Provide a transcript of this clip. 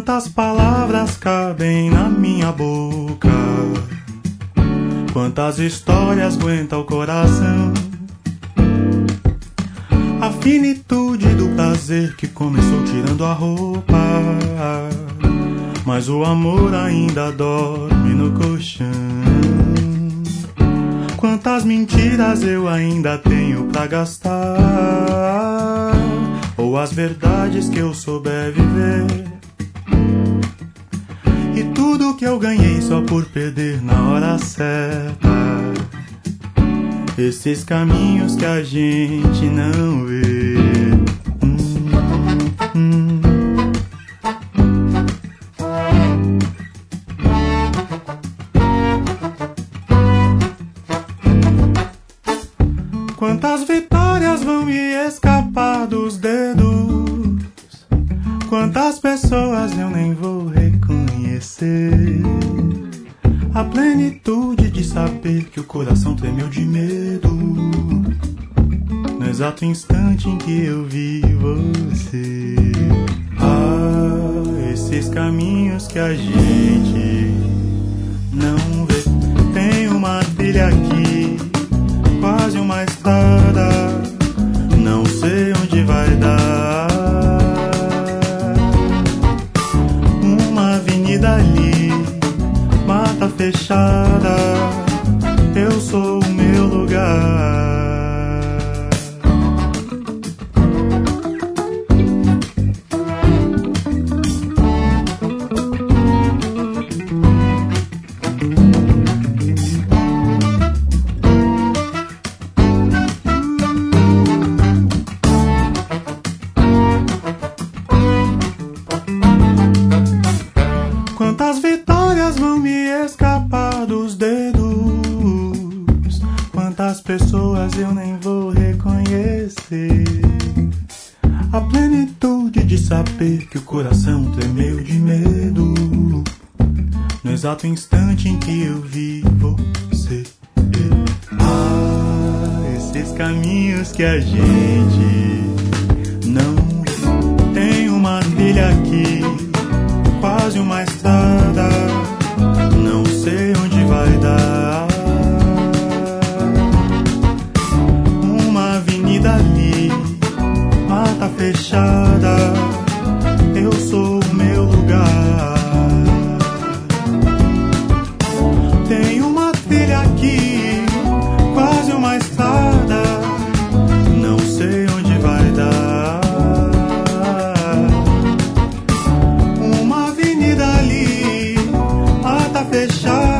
Quantas palavras cabem na minha boca? Quantas histórias aguenta o coração? A finitude do prazer que começou tirando a roupa, mas o amor ainda dorme no colchão. Quantas mentiras eu ainda tenho pra gastar, ou as verdades que eu souber viver, e tudo que eu ganhei só por perder na hora certa. Esses caminhos que a gente não vê. Quantas vitórias vão me escapar dos dedos? Quantas pessoas eu nem vou reconhecer? A plenitude de saber que o coração tremeu de medo no exato instante em que eu vi você. Ah, esses caminhos que a gente não vê. Tem uma trilha aqui, quase uma estrada, não sei onde vai dar. Uma avenida ali, mata fechada, eu sou o meu lugar. Quantas vitórias vão me escapar dos dedos? Quantas pessoas eu nem vou reconhecer? A plenitude de saber que o coração tremeu de medo no exato instante em que eu vi você. Ah, esses caminhos que a gente não tem. Uma trilha aqui, quase uma estrada, não sei onde vai dar. Uma avenida ali, mata fechada, eu sou o meu lugar. Tem uma trilha aqui, quase uma estrada, não sei onde vai dar. Uma avenida ali, mata fechada,